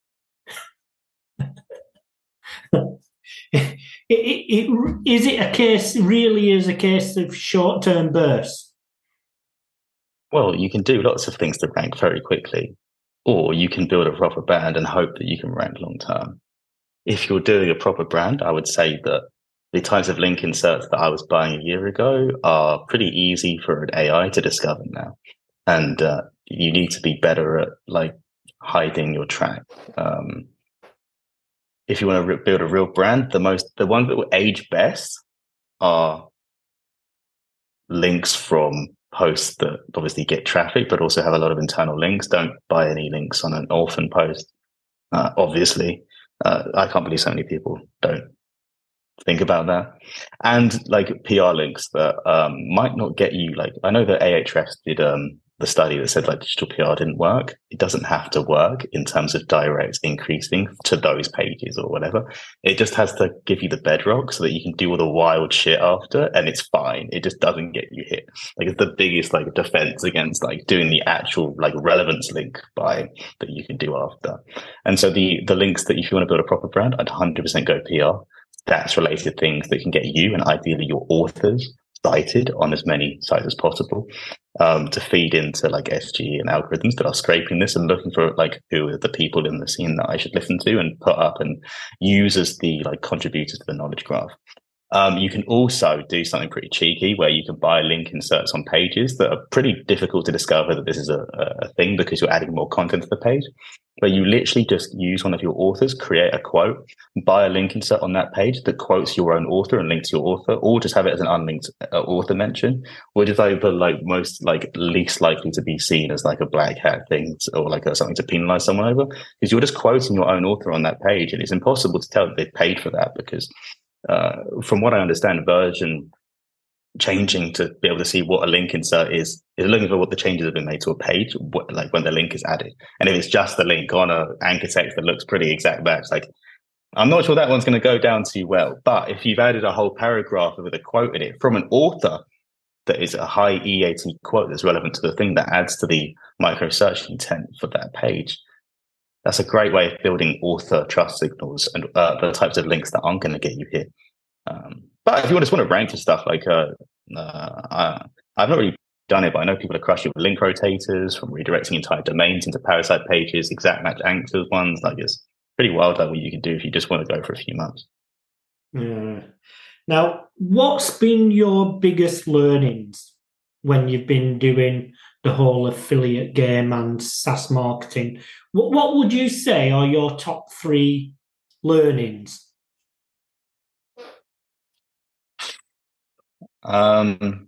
Is it a case, really is a case of short-term bursts? Well, you can do lots of things to rank very quickly, or you can build a proper brand and hope that you can rank long-term. If you're doing a proper brand, I would say that the types of link inserts that I was buying a year ago are pretty easy for an AI to discover now. And you need to be better at like hiding your track. If you want to build a real brand, the ones that will age best are links from posts that obviously get traffic, but also have a lot of internal links. Don't buy any links on an orphan post. Obviously, I can't believe so many people don't think about that. And like PR links that might not get you, like I know that Ahrefs did the study that said like digital PR didn't work. It doesn't have to work in terms of direct increasing to those pages or whatever. It just has to give you the bedrock so that you can do all the wild shit after, and it's fine. It just doesn't get you hit. Like it's the biggest like defense against like doing the actual like relevance link buy that you can do after. And so the links that if you want to build a proper brand, I'd 100% go PR. That's related things that can get you and ideally your authors cited on as many sites as possible, to feed into like SG and algorithms that are scraping this and looking for like who are the people in the scene that I should listen to and put up and use as the like contributors to the knowledge graph. You can also do something pretty cheeky where you can buy link inserts on pages that are pretty difficult to discover that this is a thing because you're adding more content to the page. But you literally just use one of your authors, create a quote, buy a link insert on that page that quotes your own author and links to your author, or just have it as an unlinked author mention, which is like the most least likely to be seen as like a black hat thing or like something to penalize someone over, because you're just quoting your own author on that page, and it's impossible to tell that they've paid for that because from what I understand, version changing to be able to see what a link insert is looking for what the changes have been made to a page, like when the link is added. And if it's just a link on a anchor text that looks pretty exact match, like I'm not sure that one's going to go down too well. But if you've added a whole paragraph with a quote in it from an author that is a high EAT quote that's relevant to the thing that adds to the micro search intent for that page, that's a great way of building author trust signals and the types of links that aren't going to get you hit. But if you just want to rank for stuff like I've not really done it, but I know people are crushing with link rotators, from redirecting entire domains into parasite pages, exact match anchors ones. Like it's pretty wild what you can do if you just want to go for a few months. Now, what's been your biggest learnings when you've been doing the whole affiliate game and SaaS marketing? What would you say are your top 3 learnings? I'm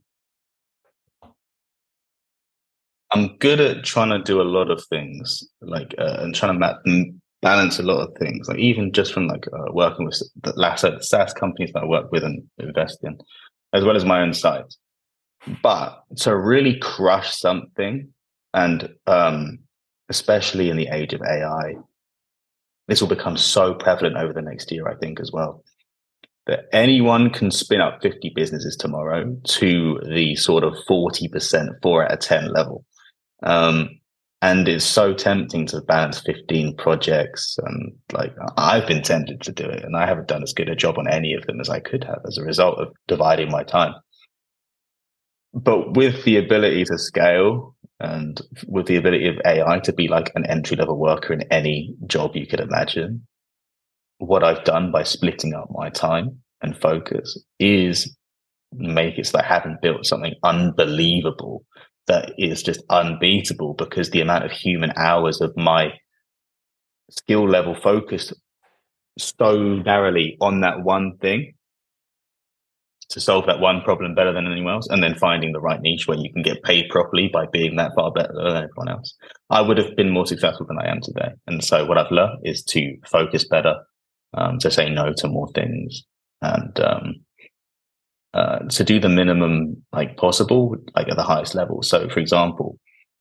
good at trying to do a lot of things, like and trying to balance a lot of things, like even just from working with the SaaS companies that I work with and invest in, as well as my own sites. But to really crush something, and especially in the age of AI, this will become so prevalent over the next year, I think, as well, that anyone can spin up 50 businesses tomorrow to the sort of 40%, 4 out of 10 level. And it's so tempting to balance 15 projects. And I've been tempted to do it, and I haven't done as good a job on any of them as I could have as a result of dividing my time. But with the ability to scale and with the ability of AI to be like an entry-level worker in any job you could imagine, what I've done by splitting up my time and focus is make it so that I haven't built something unbelievable that is just unbeatable, because the amount of human hours of my skill level focused so narrowly on that one thing to solve that one problem better than anyone else, and then finding the right niche where you can get paid properly by being that far better than everyone else, I would have been more successful than I am today. And so what I've learned is to focus better, to say no to more things, and to do the minimum possible, at the highest level. So, for example,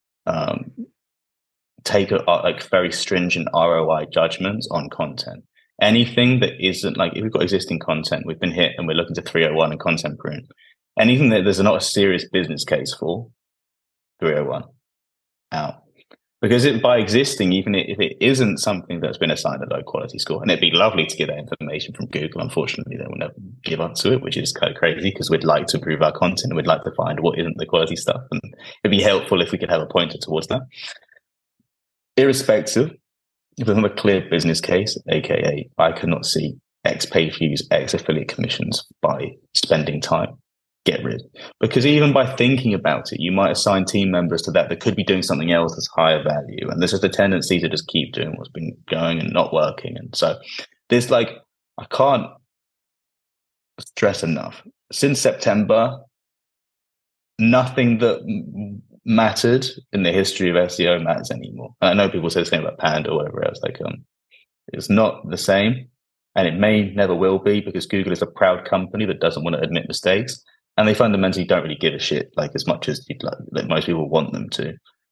take very stringent ROI judgments on content. Anything that isn't if we've got existing content, we've been hit and we're looking to 301 and content prune. Anything that there's not a serious business case for, 301 out. Because by existing, even if it isn't something that's been assigned a low quality score, and it'd be lovely to get that information from Google, unfortunately, they will never give up to it, which is kind of crazy because we'd like to improve our content and we'd like to find what isn't the quality stuff. And it'd be helpful if we could have a pointer towards that. Irrespective, if there's not a clear business case, aka I cannot see X pay views, X affiliate commissions by spending time, get rid. Because even by thinking about it, you might assign team members to that could be doing something else that's higher value. And there's just a tendency to just keep doing what's been going and not working. And so there's I can't stress enough. Since September, nothing that mattered in the history of SEO matters anymore. And I know people say the same about Panda or whatever else. It's not the same, and it may never will be, because Google is a proud company that doesn't want to admit mistakes, and they fundamentally don't really give a shit as much as most people want them to.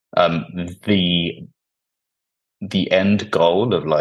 The end goal of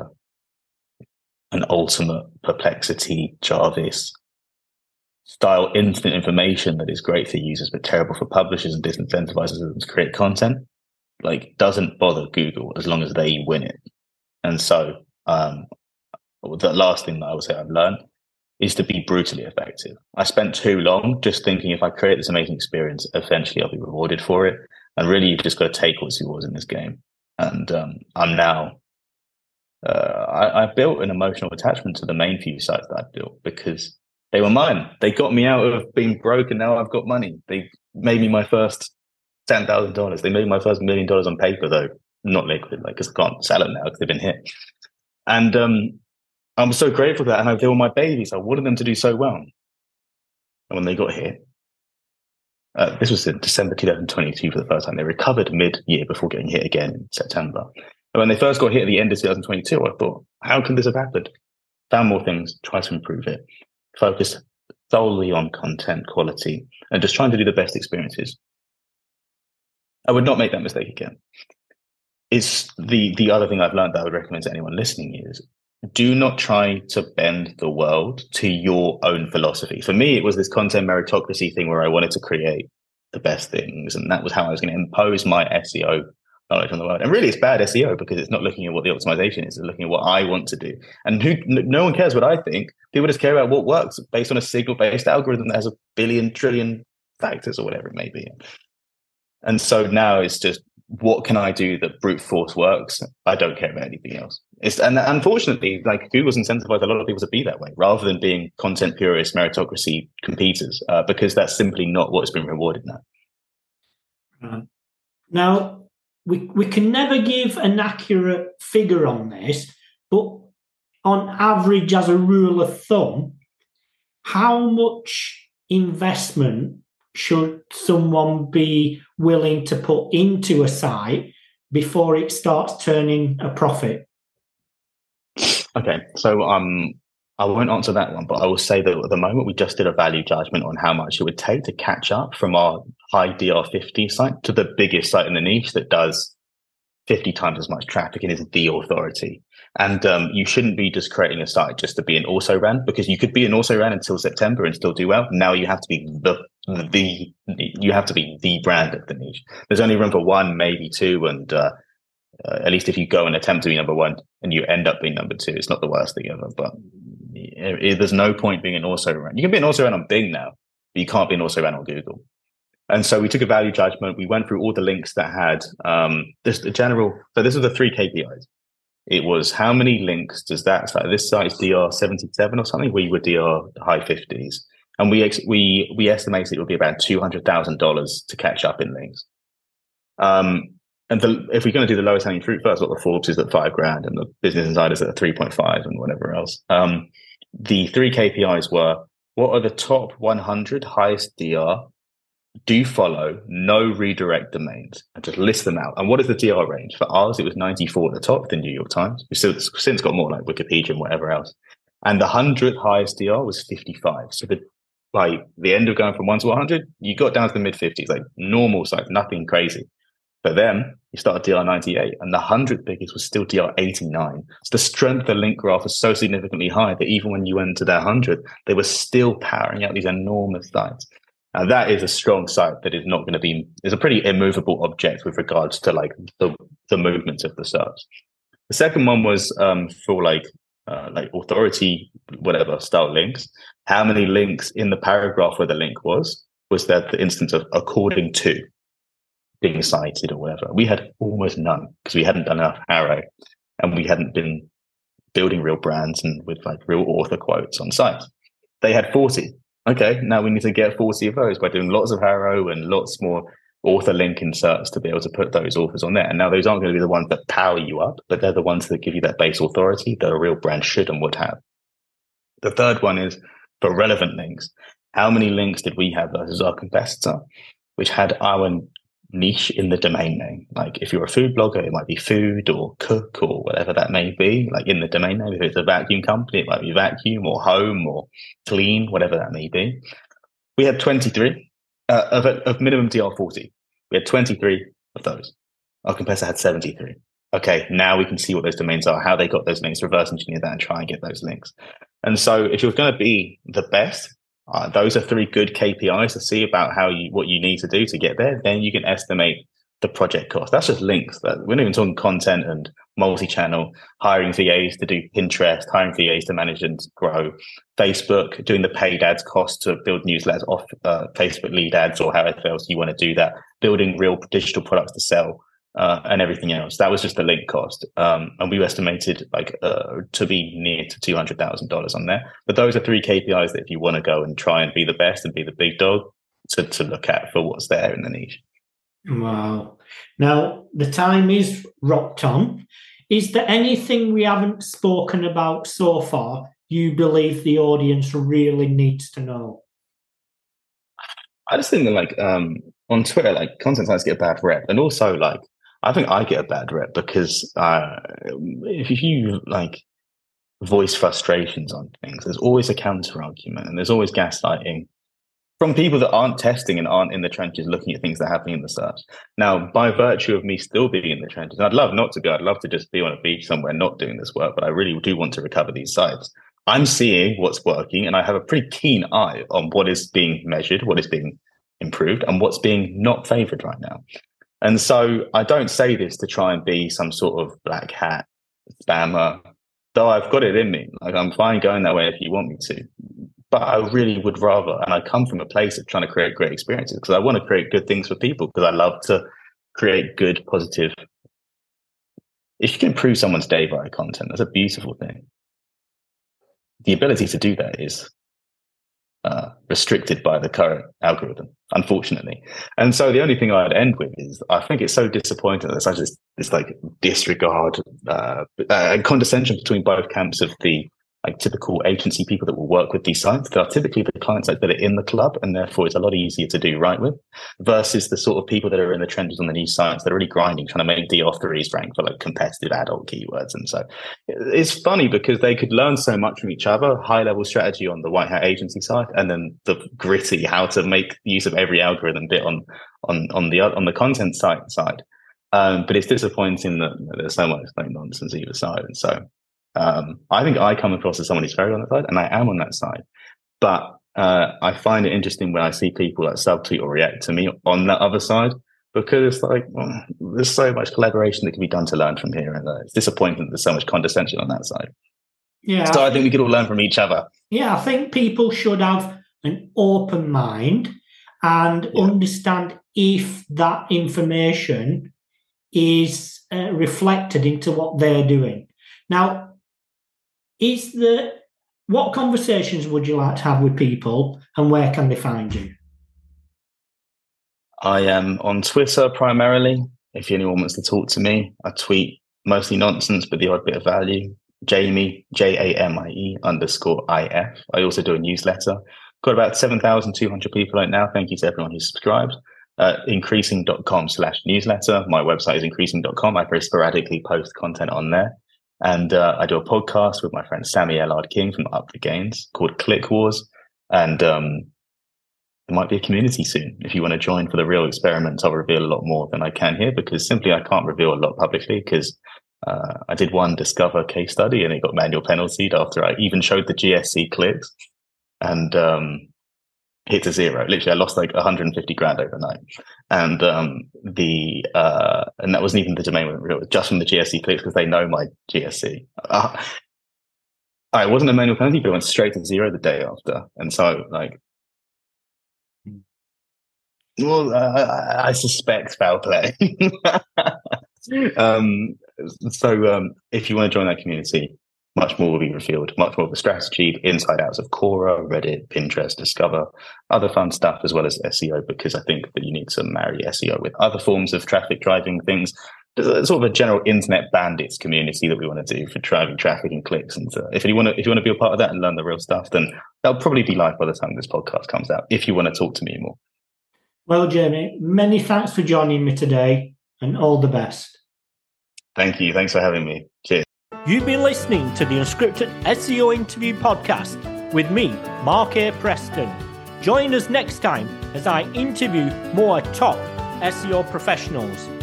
an ultimate Perplexity, Jarvis style instant information that is great for users but terrible for publishers and disincentivizes them to create content, doesn't bother Google as long as they win it. And so the last thing that I would say I've learned is to be brutally effective. I spent too long just thinking if I create this amazing experience, eventually I'll be rewarded for it. And really, you've just got to take what's yours in this game. And I'm now, I built an emotional attachment to the main few sites that I've built, because They were mine. They got me out of being broke, and now I've got money. They made me my first $10,000. They made my first $1 million on paper, though not liquid, like because I can't sell it now because they've been hit. And I'm so grateful for that. And they were my babies. I wanted them to do so well. And when they got hit, this was in December 2022 for the first time. They recovered mid-year before getting hit again in September. And when they first got hit at the end of 2022, I thought, how can this have happened? Found more things, try to improve it, focus solely on content quality, and just trying to do the best experiences. I would not make that mistake again. It's the other thing I've learned that I would recommend to anyone listening is do not try to bend the world to your own philosophy. For me, it was this content meritocracy thing where I wanted to create the best things. And that was how I was going to impose my SEO knowledge on the world. And really, it's bad SEO because it's not looking at what the optimization is. It's looking at what I want to do. And no one cares what I think. People just care about what works based on a signal-based algorithm that has a billion, trillion factors or whatever it may be. And so now it's just, what can I do that brute force works? I don't care about anything else. And unfortunately, like Google's incentivized a lot of people to be that way rather than being content purists, meritocracy competitors, because that's simply not what's been rewarded now. Now, we can never give an accurate figure on this, but on average, as a rule of thumb, how much investment should someone be willing to put into a site before it starts turning a profit? Okay, so I won't answer that one, but I will say that at the moment we just did a value judgment on how much it would take to catch up from our high DR50 site to the biggest site in the niche that does 50 times as much traffic and is the authority. And you shouldn't be just creating a site just to be an also ran, because you could be an also ran until September and still do well. Now you have to be the brand of the niche. There's only room for one, maybe two, and at least if you go and attempt to be number one and you end up being number two, it's not the worst thing ever. But there's no point being an also ran. You can be an also ran on Bing now, but you can't be an also ran on Google. And so we took a value judgment. We went through all the links that had so this was the 3 KPIs. It was how many links does that site? This site is DR77 or something. We were DR high 50s, and we estimated it would be about $200,000 to catch up in links. And if we're going to do the lowest hanging fruit first, what the Forbes is at $5,000 and the Business Insider is at 3.5 and whatever else. The 3 KPIs were: what are the top 100 highest DR? Do follow, no redirect domains, and just list them out. And what is the DR range? For ours, it was 94 at the top, the New York Times. We've since got more like Wikipedia and whatever else. And the 100th highest DR was 55. So the end of going from 1 to 100, you got down to the mid 50s, like normal size, nothing crazy. But then you started DR 98, and the 100th biggest was still DR 89. So the strength of the link graph was so significantly high that even when you went to that 100, they were still powering out these enormous sites. Now that is a strong site that is not going to be, is a pretty immovable object with regards to like the movements of the search. The second one was for like authority, whatever style links. How many links in the paragraph where the link was that the instance of according to being cited or whatever? We had almost none because we hadn't done enough Harrow and we hadn't been building real brands and with like real author quotes on sites. They had 40. Okay, now we need to get 40 of those by doing lots of Harrow and lots more author link inserts to be able to put those authors on there. And now those aren't going to be the ones that power you up, but they're the ones that give you that base authority that a real brand should and would have. The third one is for relevant links. How many links did we have versus our competitor, which had our niche in the domain name? Like if you're a food blogger, it might be food or cook or whatever that may be, like in the domain name. If it's a vacuum company, it might be vacuum or home or clean, whatever that may be. We had 23 of minimum DR 40. We had 23 of those. Our competitor had 73. Okay, now we can see what those domains are, how they got those links, reverse engineer that and try and get those links. And so if you're going to be the best, those are 3 good KPIs to see about what you need to do to get there. Then you can estimate the project cost. That's just links. We're not even talking content and multi-channel, hiring VAs to do Pinterest, hiring VAs to manage and grow Facebook, doing the paid ads cost to build newsletters off Facebook lead ads or however else you want to do that, building real digital products to sell and everything else. That was just the link cost. And we estimated to be near to $200,000 on there. But those are 3 KPIs that if you want to go and try and be the best and be the big dog, to look at for what's there in the niche. Wow. Now, the time is rocked on. Is there anything we haven't spoken about so far you believe the audience really needs to know? I just think that on Twitter, content sites get a bad rep. And also I think I get a bad rep because if you voice frustrations on things, there's always a counter argument and there's always gaslighting from people that aren't testing and aren't in the trenches looking at things that are happening in the search. Now, by virtue of me still being in the trenches, and I'd love not to be, I'd love to just be on a beach somewhere not doing this work, but I really do want to recover these sites. I'm seeing what's working and I have a pretty keen eye on what is being measured, what is being improved and what's being not favored right now. And so I don't say this to try and be some sort of black hat spammer, though I've got it in me. I'm fine going that way if you want me to. But I really would rather, and I come from a place of trying to create great experiences because I want to create good things for people because I love to create good, positive. If you can improve someone's day via content, that's a beautiful thing. The ability to do that is restricted by the current algorithm, unfortunately. And so the only thing I'd end with is I think it's so disappointing that there's such this disregard and condescension between both camps of the typical agency people that will work with these sites that are typically the client sites that are in the club, and therefore it's a lot easier to do right with, versus the sort of people that are in the trenches on the niche sites that are really grinding, trying to make DR3s rank for competitive adult keywords. And so it's funny because they could learn so much from each other, high level strategy on the white hat agency side, and then the gritty how to make use of every algorithm bit on the content side. But it's disappointing that there's so much nonsense either side. And so I think I come across as someone who's very on that side, and I am on that side. But I find it interesting when I see people subtweet or react to me on that other side, because there's so much collaboration that can be done to learn from here, and it's disappointing that there's so much condescension on that side. Yeah. So I think we could all learn from each other. Yeah, I think people should have an open mind and understand if that information is reflected into what they're doing. Now, what conversations would you like to have with people, and where can they find you? I am on Twitter primarily. If anyone wants to talk to me, I tweet mostly nonsense, but the odd bit of value. Jamie, JAMIE _IF. I also do a newsletter. Got about 7,200 people right now. Thank you to everyone who's subscribed. Increasing.com/newsletter. My website is increasing.com. I very sporadically post content on there. And I do a podcast with my friend Sammy Ellard King from Up the Gains called Click Wars. And there might be a community soon. If you want to join for the real experiments, I'll reveal a lot more than I can here, because simply I can't reveal a lot publicly because I did one Discover case study and it got manual penaltied after I even showed the GSC clicks and hit to zero. Literally, I lost 150 grand overnight. And and that wasn't even the domain went real, just from the GSC clicks because they know my GSC. It wasn't a manual penalty, but it went straight to zero the day after. And so I suspect foul play. If you want to join that community, much more will be revealed, much more of the strategy, inside outs of Quora, Reddit, Pinterest, Discover, other fun stuff, as well as SEO, because I think that you need to marry SEO with other forms of traffic driving things. There's sort of a general internet bandits community that we want to do for driving traffic and clicks. And if you want to be a part of that and learn the real stuff, then that'll probably be live by the time this podcast comes out, if you want to talk to me more. Well, Jamie, many thanks for joining me today, and all the best. Thank you. Thanks for having me. Cheers. You've been listening to the Unscripted SEO Interview Podcast with me, Mark A. Preston. Join us next time as I interview more top SEO professionals.